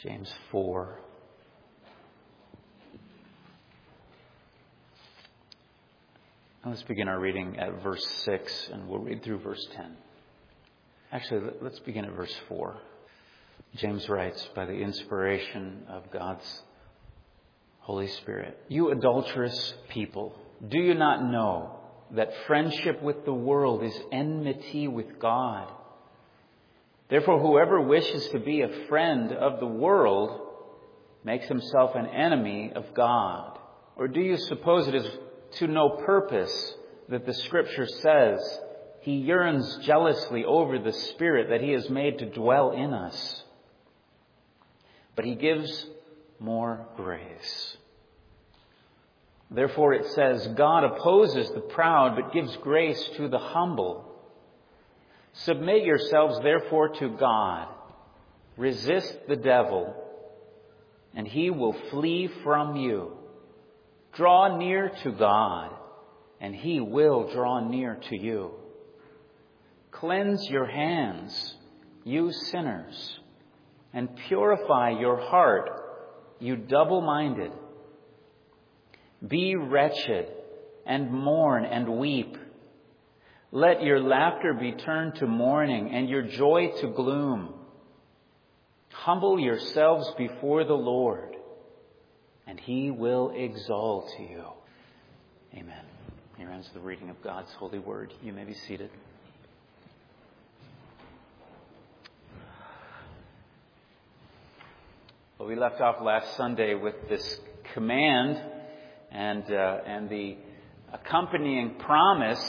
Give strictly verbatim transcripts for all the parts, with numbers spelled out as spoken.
James four. Let's begin our reading at verse six, and we'll read through verse ten. Actually, let's begin at verse four. James writes, by the inspiration of God's Holy Spirit, "You adulterous people, do you not know that friendship with the world is enmity with God? Therefore, whoever wishes to be a friend of the world makes himself an enemy of God. Or do you suppose it is to no purpose that the Scripture says, He yearns jealously over the Spirit that He has made to dwell in us? But He gives more grace. Therefore it says, God opposes the proud, but gives grace to the humble. Submit yourselves therefore to God. Resist the devil, and he will flee from you. Draw near to God, and He will draw near to you. Cleanse your hands, you sinners, and purify your heart, you double-minded. Be wretched, and mourn and weep. Let your laughter be turned to mourning, and your joy to gloom. Humble yourselves before the Lord, and He will exalt you." Amen. Here ends the reading of God's holy word. You may be seated. Well, we left off last Sunday with this command and uh, and the accompanying promise: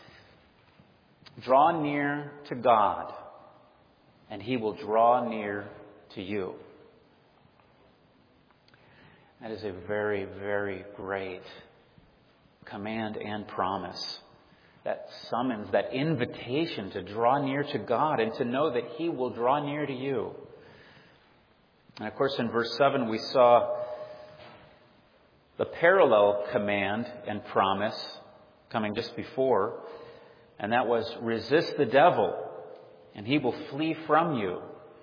draw near to God, and He will draw near to you. That is a very, very great command and promise. That summons, that invitation to draw near to God and to know that He will draw near to you. And of course, in verse seven, we saw the parallel command and promise coming just before, and that was, resist the devil, and he will flee from you.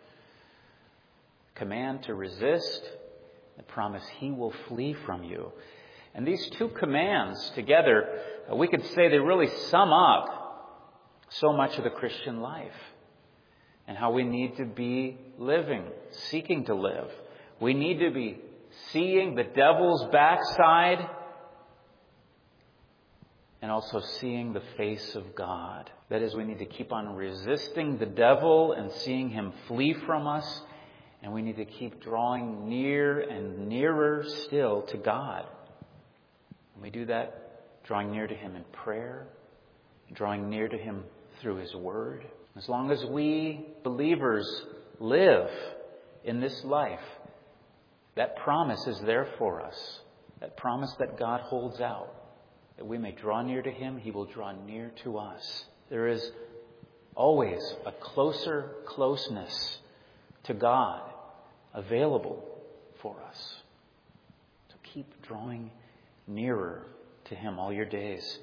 Command to resist, the promise he will flee from you. And these two commands together, we could say they really sum up so much of the Christian life and how we need to be living, seeking to live. We need to be seeing the devil's backside and also seeing the face of God. That is, we need to keep on resisting the devil and seeing him flee from us. And we need to keep drawing near and nearer still to God. And we do that drawing near to Him in prayer, drawing near to Him through His Word. As long as we believers live in this life, that promise is there for us. That promise that God holds out. That we may draw near to Him, He will draw near to us. There is always a closer closeness to God available for us. So keep drawing nearer to Him all your days.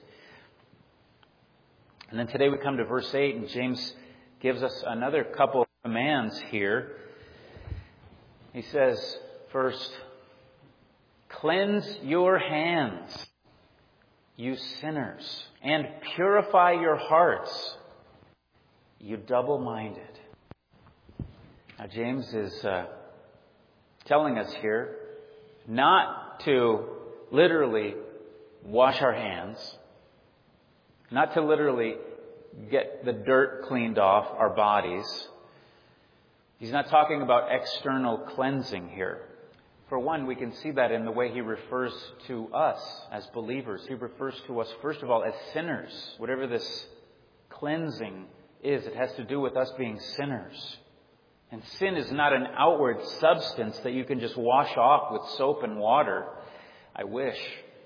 And then today we come to verse eight, and James gives us another couple of commands here. He says, first, cleanse your hands, you sinners, and purify your hearts, you double-minded. Now, James is uh, telling us here not to literally wash our hands, not to literally get the dirt cleaned off our bodies. He's not talking about external cleansing here. For one, we can see that in the way he refers to us as believers. He refers to us, first of all, as sinners. Whatever this cleansing is, it has to do with us being sinners. And sin is not an outward substance that you can just wash off with soap and water. I wish.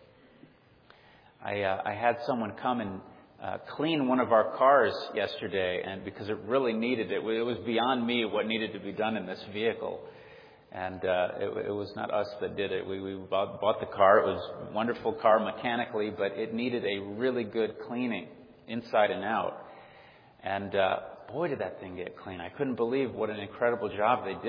I, uh, I had someone come and uh, clean one of our cars yesterday, and because it really needed it. It was beyond me what needed to be done in this vehicle. And uh, it, it was not us that did it. We, we bought, bought the car. It was a wonderful car mechanically, but it needed a really good cleaning inside and out. And uh, boy, did that thing get clean. I couldn't believe what an incredible job they did.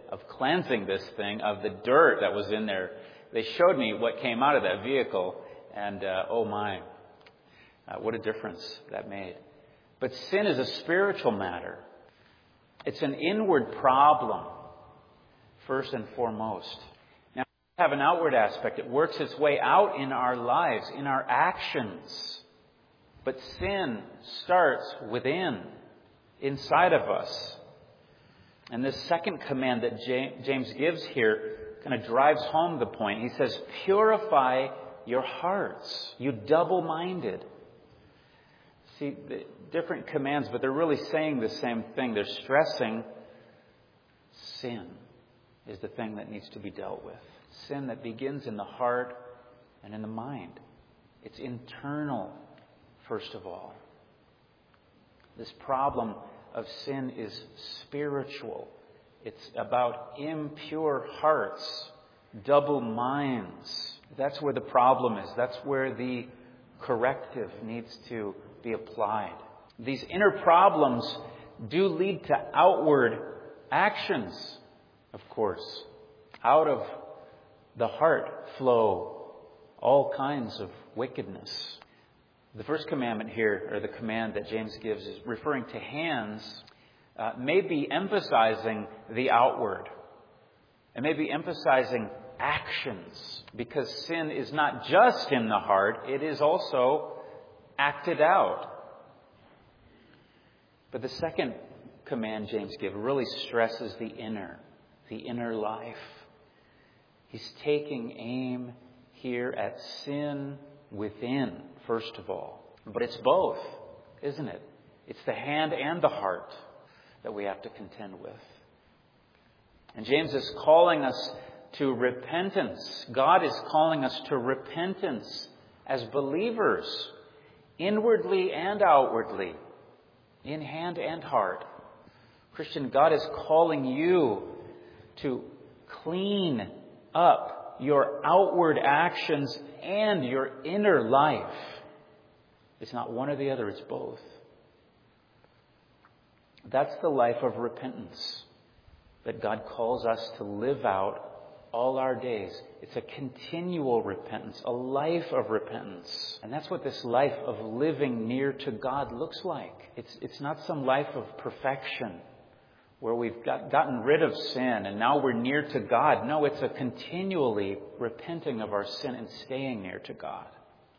of cleansing this thing of the dirt that was in there. They showed me what came out of that vehicle, and uh, oh my, uh, what a difference that made. But sin is a spiritual matter. It's an inward problem, first and foremost. Now, we have an outward aspect. It works its way out in our lives, in our actions. But sin starts within, inside of us. And this second command that James gives here kind of drives home the point. He says, purify your hearts, you double-minded. See, the different commands, but they're really saying the same thing. They're stressing sin is the thing that needs to be dealt with. Sin that begins in the heart and in the mind. It's internal, first of all. This problem of sin is spiritual. It's about impure hearts, double minds. That's where the problem is. That's where the corrective needs to be applied. These inner problems do lead to outward actions, of course. Out of the heart flow all kinds of wickedness. The first commandment here, or the command that James gives, is referring to hands, uh, may be emphasizing the outward. It may be emphasizing actions, because sin is not just in the heart, it is also acted out. But the second command James gives really stresses the inner, the inner life. He's taking aim here at sin within, first of all. But it's both, isn't it? It's the hand and the heart that we have to contend with. And James is calling us to repentance. God is calling us to repentance as believers, inwardly and outwardly, in hand and heart. Christian, God is calling you to clean up your outward actions and your inner life. It's not one or the other, it's both. That's the life of repentance that God calls us to live out all our days. It's a continual repentance, a life of repentance. And that's what this life of living near to God looks like. It's, it's not some life of perfection where we've got, gotten rid of sin and now we're near to God. No, it's a continually repenting of our sin and staying near to God.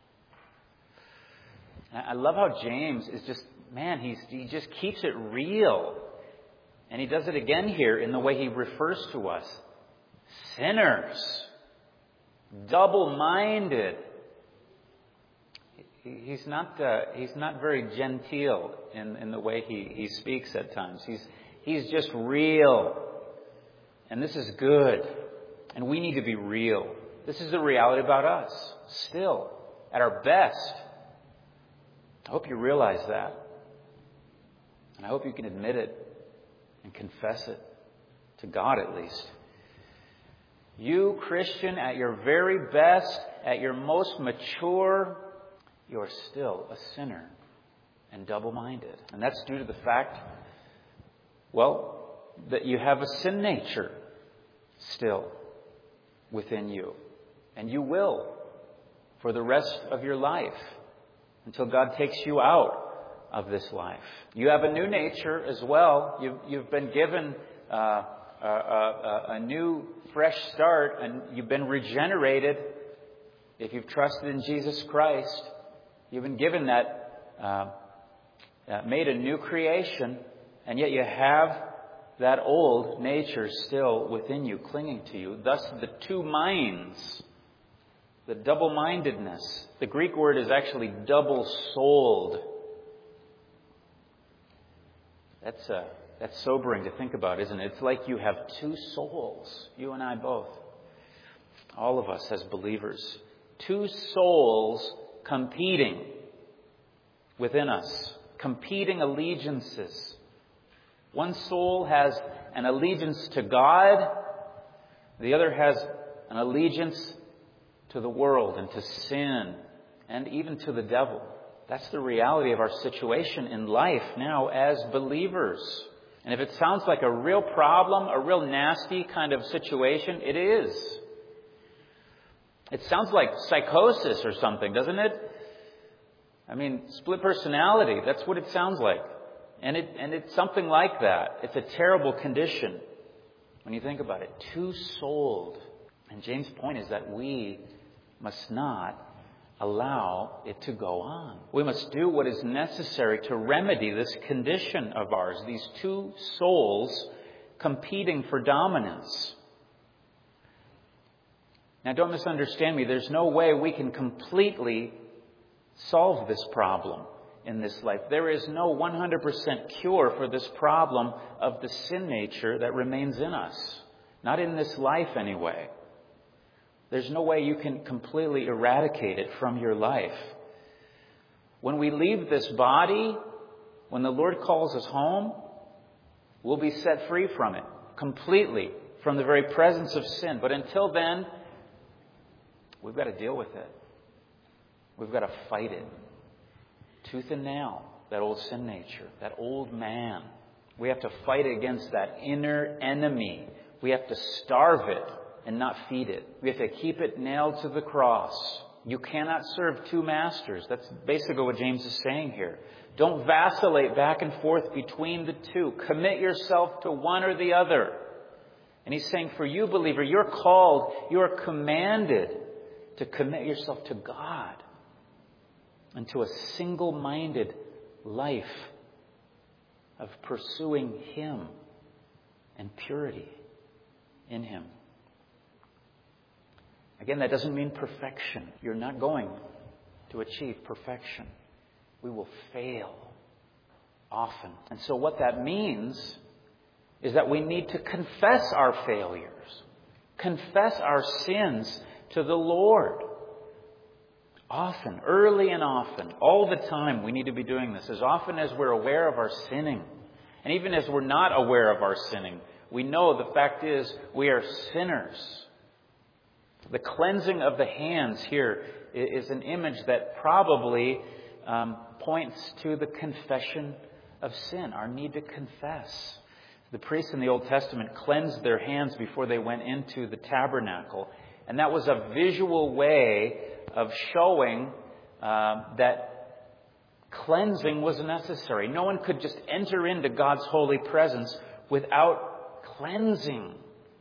And I love how James is just, man, he's, he just keeps it real. And he does it again here in the way he refers to us. Sinners. Double-minded. He's not, uh, he's not very genteel in, in the way he, he speaks at times. He's, he's just real. And this is good. And we need to be real. This is the reality about us. Still, at our best. I hope you realize that. And I hope you can admit it and confess it to God at least. You, Christian, at your very best, at your most mature, you're still a sinner and double-minded. And that's due to the fact, well, that you have a sin nature still within you. And you will for the rest of your life until God takes you out of this life. You have a new nature as well. You've, you've been given uh, a, a, a new, fresh start, and you've been regenerated. If you've trusted in Jesus Christ, you've been given that, uh, uh, made a new creation, and yet you have that old nature still within you, clinging to you. Thus, the two minds, the double-mindedness. The Greek word is actually double-souled. That's uh, that's sobering to think about, isn't it? It's like you have two souls, you and I both. All of us as believers. Two souls competing within us. Competing allegiances. One soul has an allegiance to God. The other has an allegiance to the world and to sin and even to the devil. That's the reality of our situation in life now as believers. And if it sounds like a real problem, a real nasty kind of situation, it is. It sounds like psychosis or something, doesn't it? I mean, split personality, that's what it sounds like. And it and it's something like that. It's a terrible condition when you think about it. Two-souled. And James' point is that we must not allow it to go on. We must do what is necessary to remedy this condition of ours, these two souls competing for dominance. Now, don't misunderstand me. There's no way we can completely solve this problem in this life. There is no one hundred percent cure for this problem of the sin nature that remains in us. Not in this life, anyway. There's no way you can completely eradicate it from your life. When we leave this body, when the Lord calls us home, we'll be set free from it, completely, from the very presence of sin. But until then, we've got to deal with it. We've got to fight it. Tooth and nail, that old sin nature, that old man. We have to fight against that inner enemy. We have to starve it and not feed it. We have to keep it nailed to the cross. You cannot serve two masters. That's basically what James is saying here. Don't vacillate back and forth between the two. Commit yourself to one or the other. And he's saying, for you, believer, you're called, you are commanded to commit yourself to God and to a single-minded life of pursuing Him and purity in Him. Again, that doesn't mean perfection. You're not going to achieve perfection. We will fail often. And so what that means is that we need to confess our failures, confess our sins to the Lord. Often, early and often, all the time we need to be doing this. As often as we're aware of our sinning, and even as we're not aware of our sinning, we know the fact is we are sinners. The cleansing of the hands here is an image that probably um, points to the confession of sin, our need to confess. The priests in the Old Testament cleansed their hands before they went into the tabernacle. And that was a visual way of showing uh, that cleansing was necessary. No one could just enter into God's holy presence without cleansing.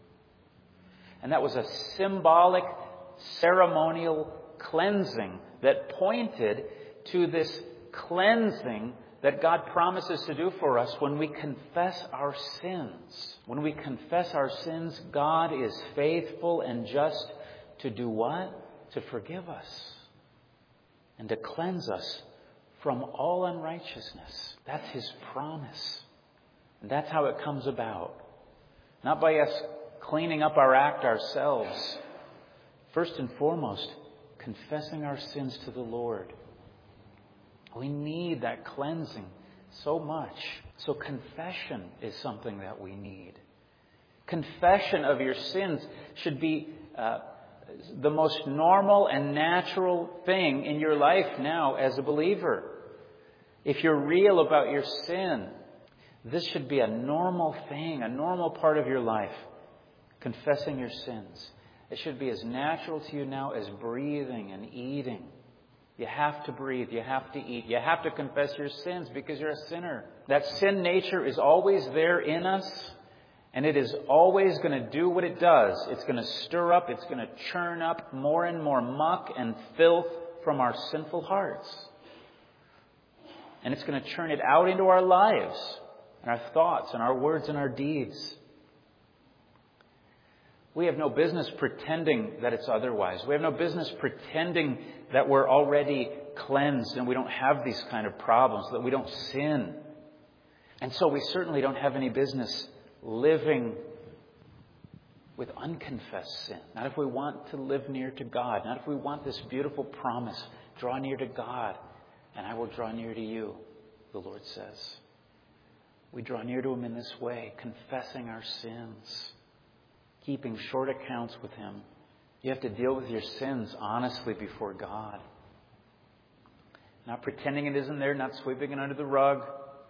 And that was a symbolic, ceremonial cleansing that pointed to this cleansing that God promises to do for us when we confess our sins. When we confess our sins, God is faithful and just to do what? To forgive us and to cleanse us from all unrighteousness. That's His promise. And that's how it comes about. Not by us cleaning up our act ourselves. First and foremost, confessing our sins to the Lord. We need that cleansing so much. So confession is something that we need. Confession of your sins should be uh, the most normal and natural thing in your life now as a believer. If you're real about your sin, this should be a normal thing, a normal part of your life. Confessing your sins. It should be as natural to you now as breathing and eating. You have to breathe. You have to eat. You have to confess your sins because you're a sinner. That sin nature is always there in us. And it is always going to do what it does. It's going to stir up. It's going to churn up more and more muck and filth from our sinful hearts. And it's going to churn it out into our lives and our thoughts and our words and our deeds. We have no business pretending that it's otherwise. We have no business pretending that we're already cleansed and we don't have these kind of problems, that we don't sin. And so we certainly don't have any business living with unconfessed sin. Not if we want to live near to God. Not if we want this beautiful promise. Draw near to God and I will draw near to you, the Lord says. We draw near to Him in this way, confessing our sins. Keeping short accounts with Him. You have to deal with your sins honestly before God. Not pretending it isn't there, not sweeping it under the rug,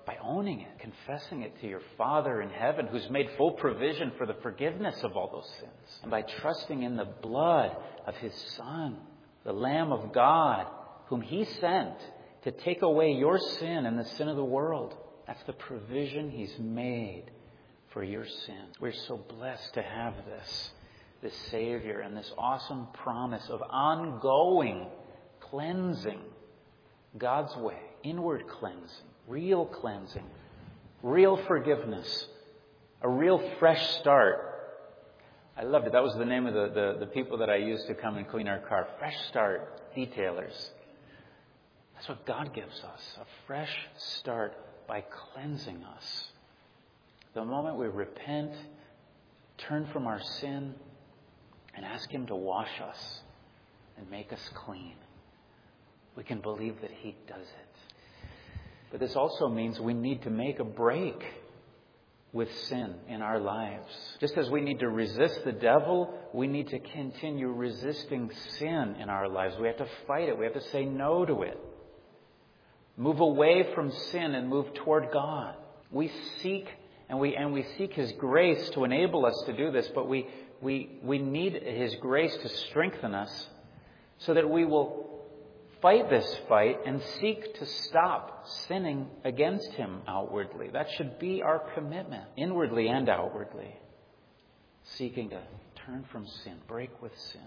by owning it, confessing it to your Father in heaven, who's made full provision for the forgiveness of all those sins. And by trusting in the blood of His Son, the Lamb of God, whom He sent to take away your sin and the sin of the world. That's the provision He's made for your sin. We're so blessed to have this, this Savior and this awesome promise of ongoing cleansing God's way, inward cleansing, real cleansing, real forgiveness, a real fresh start. I loved it. That was the name of the, the, the people that I used to come and clean our car. Fresh Start Detailers. That's what God gives us, a fresh start by cleansing us. The moment we repent, turn from our sin, and ask Him to wash us and make us clean, we can believe that He does it. But this also means we need to make a break with sin in our lives. Just as we need to resist the devil, we need to continue resisting sin in our lives. We have to fight it. We have to say no to it. Move away from sin and move toward God. We seek and we and we seek His grace to enable us to do this, but we we we need His grace to strengthen us so that we will fight this fight and seek to stop sinning against Him outwardly. That should be our commitment, inwardly and outwardly. Seeking to turn from sin, break with sin.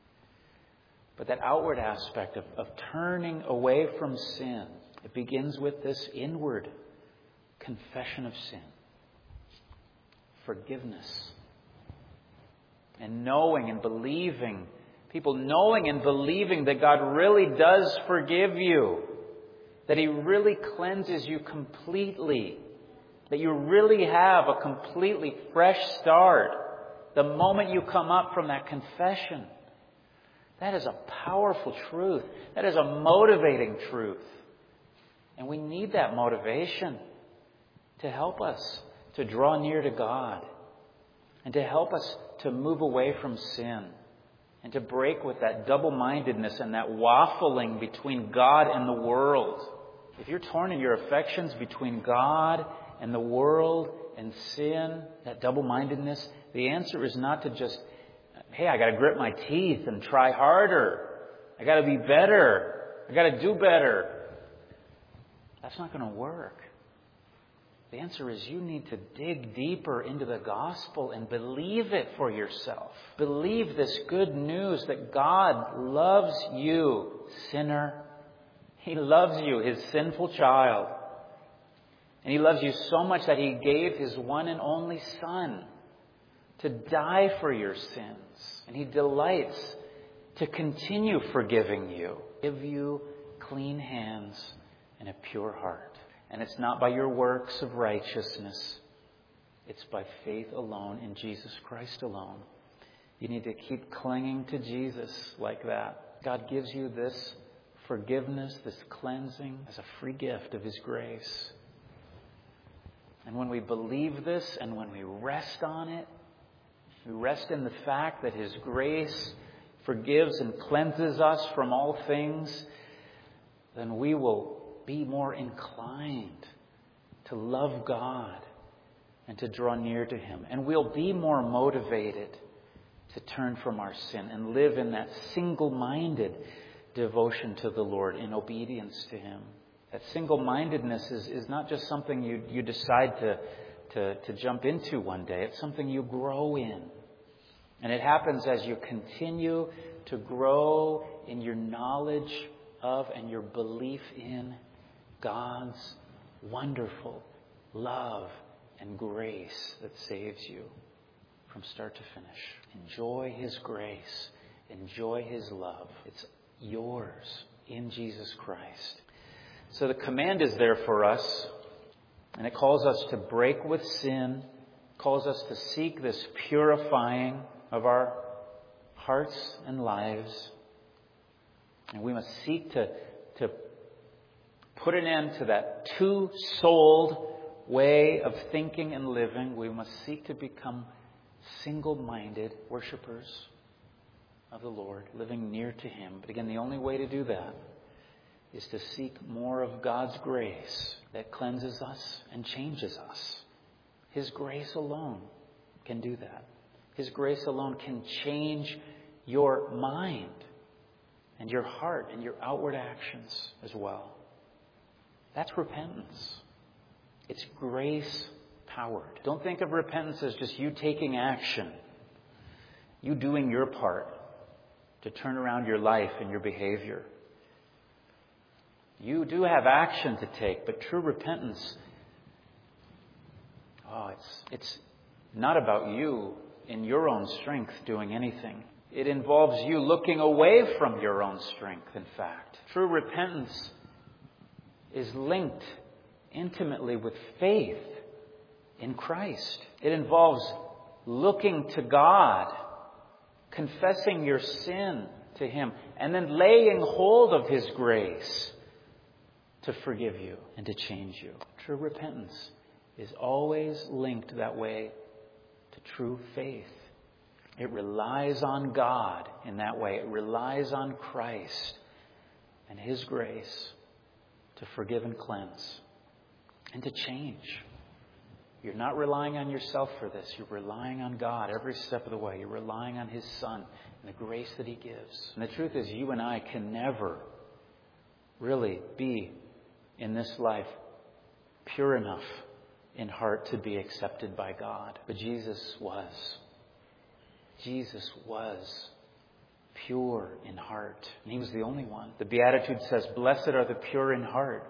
But that outward aspect of, of turning away from sin, it begins with this inward confession of sin, forgiveness, and knowing and believing. People knowing and believing that God really does forgive you, that He really cleanses you completely, that you really have a completely fresh start the moment you come up from that confession. That is a powerful truth. That is a motivating truth. And we need that motivation to help us to draw near to God and to help us to move away from sin. And to break with that double-mindedness and that waffling between God and the world. If you're torn in your affections between God and the world and sin, that double-mindedness, the answer is not to just, hey, I got to grit my teeth and try harder. I got to be better. I got to do better. That's not going to work. The answer is you need to dig deeper into the gospel and believe it for yourself. Believe this good news that God loves you, sinner. He loves you, His sinful child. And He loves you so much that He gave His one and only Son to die for your sins. And He delights to continue forgiving you, give you clean hands and a pure heart. And it's not by your works of righteousness. It's by faith alone in Jesus Christ alone. You need to keep clinging to Jesus like that. God gives you this forgiveness, this cleansing as a free gift of His grace. And when we believe this and when we rest on it, we rest in the fact that His grace forgives and cleanses us from all things, then we will be more inclined to love God and to draw near to Him. And we'll be more motivated to turn from our sin and live in that single-minded devotion to the Lord in obedience to Him. That single-mindedness is, is not just something you, you decide to, to, to jump into one day. It's something you grow in. And it happens as you continue to grow in your knowledge of and your belief in God's wonderful love and grace that saves you from start to finish. Enjoy His grace. Enjoy His love. It's yours in Jesus Christ. So the command is there for us, and it calls us to break with sin, calls us to seek this purifying of our hearts and lives. And we must seek to, to put an end to that two-souled way of thinking and living. We must seek to become single-minded worshipers of the Lord, living near to Him. But again, the only way to do that is to seek more of God's grace that cleanses us and changes us. His grace alone can do that. His grace alone can change your mind and your heart and your outward actions as well. That's repentance. It's grace-powered. Don't think of repentance as just you taking action, you doing your part to turn around your life and your behavior. You do have action to take, but true repentance, oh, it's it's not about you in your own strength doing anything. It involves you looking away from your own strength, in fact. True repentance is linked intimately with faith in Christ. It involves looking to God, confessing your sin to Him, and then laying hold of His grace to forgive you and to change you. True repentance is always linked that way to true faith. It relies on God in that way. It relies on Christ and His grace to forgive and cleanse and to change. You're not relying on yourself for this. You're relying on God every step of the way. You're relying on His Son and the grace that He gives. And the truth is, you and I can never really be in this life pure enough in heart to be accepted by God. But Jesus was. Jesus was pure in heart. And He was the only one. The Beatitude says, "Blessed are the pure in heart."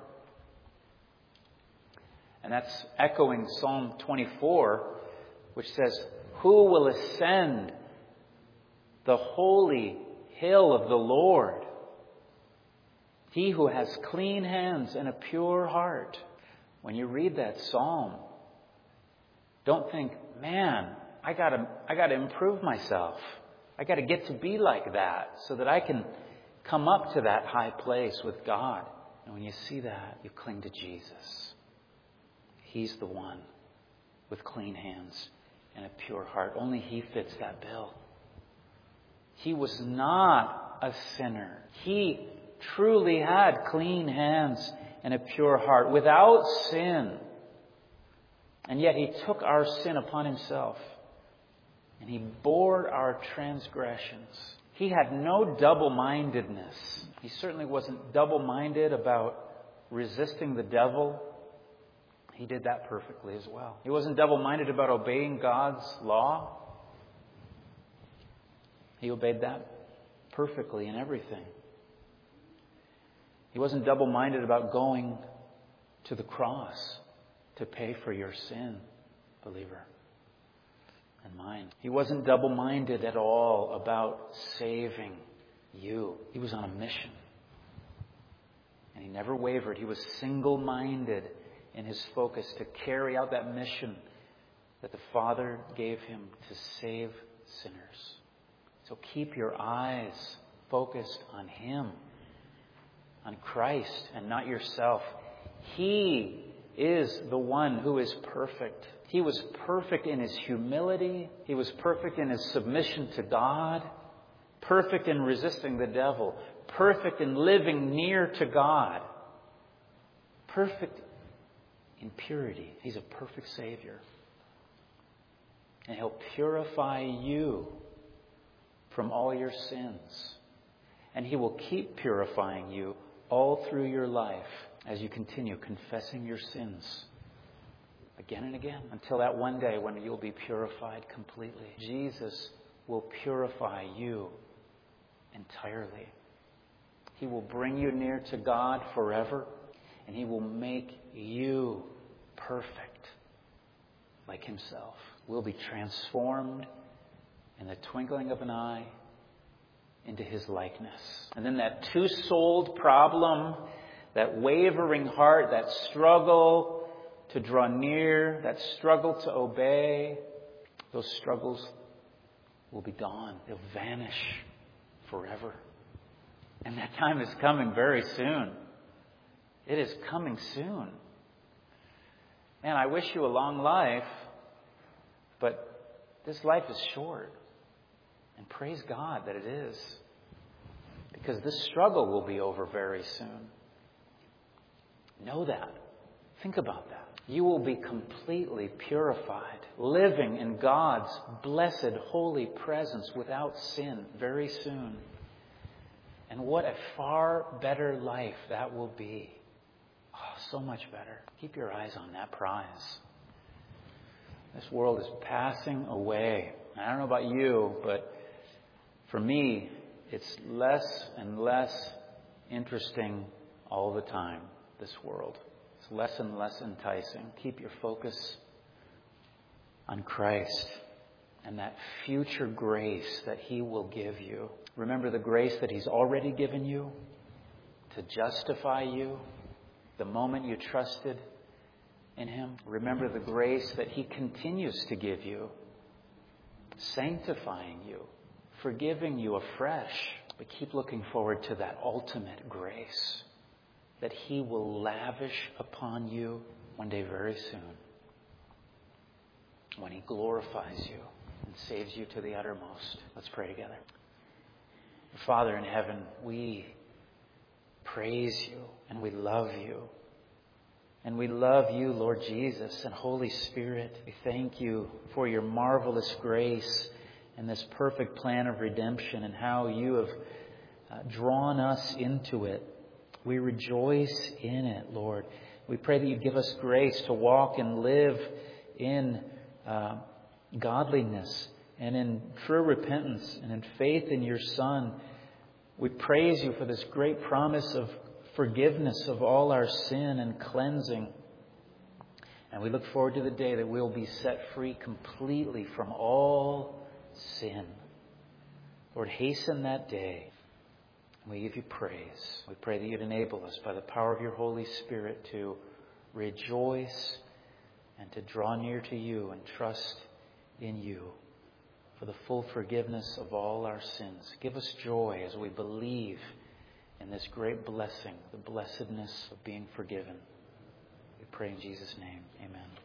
And that's echoing Psalm twenty-four, which says, "Who will ascend the holy hill of the Lord? He who has clean hands and a pure heart." When you read that psalm, don't think, man, I gotta, I gotta improve myself. I gotta get to be like that so that I can come up to that high place with God. And when you see that, you cling to Jesus. He's the one with clean hands and a pure heart. Only He fits that bill. He was not a sinner. He truly had clean hands and a pure heart, without sin. And yet He took our sin upon Himself. And He bore our transgressions. He had no double-mindedness. He certainly wasn't double-minded about resisting the devil. He did that perfectly as well. He wasn't double-minded about obeying God's law. He obeyed that perfectly in everything. He wasn't double-minded about going to the cross to pay for your sin, believer, and mine. He wasn't double-minded at all about saving you. He was on a mission. And He never wavered. He was single-minded in His focus to carry out that mission that the Father gave Him to save sinners. So keep your eyes focused on Him, on Christ, and not yourself. He is the one who is perfect. He was perfect in His humility. He was perfect in His submission to God. Perfect in resisting the devil. Perfect in living near to God. Perfect in purity. He's a perfect Savior. And He'll purify you from all your sins. And He will keep purifying you all through your life as you continue confessing your sins again and again, until that one day when you'll be purified completely. Jesus will purify you entirely. He will bring you near to God forever, and He will make you perfect like Himself. We'll be transformed in the twinkling of an eye into His likeness. And then that two-souled problem, that wavering heart, that struggle to draw near, that struggle to obey, those struggles will be gone. They'll vanish forever. And that time is coming very soon. It is coming soon. Man, I wish you a long life, but this life is short. And praise God that it is. Because this struggle will be over very soon. Know that. Think about that. You will be completely purified, living in God's blessed, holy presence without sin very soon. And what a far better life that will be. Oh, so much better. Keep your eyes on that prize. This world is passing away. I don't know about you, but for me, it's less and less interesting all the time, this world. It's less and less enticing. Keep your focus on Christ and that future grace that He will give you. Remember the grace that He's already given you to justify you the moment you trusted in Him. Remember the grace that He continues to give you, sanctifying you, forgiving you afresh. But keep looking forward to that ultimate grace that He will lavish upon you one day very soon, when He glorifies you and saves you to the uttermost. Let's pray together. Father in heaven, we praise You and we love You. And we love You, Lord Jesus, and Holy Spirit. We thank You for Your marvelous grace and this perfect plan of redemption and how You have uh, drawn us into it. We rejoice in it, Lord. We pray that You give us grace to walk and live in uh, godliness and in true repentance and in faith in Your Son. We praise You for this great promise of forgiveness of all our sin and cleansing. And we look forward to the day that we'll be set free completely from all sin. Lord, hasten that day. We give You praise. We pray that You'd enable us by the power of Your Holy Spirit to rejoice and to draw near to You and trust in You for the full forgiveness of all our sins. Give us joy as we believe in this great blessing, the blessedness of being forgiven. We pray in Jesus' name. Amen.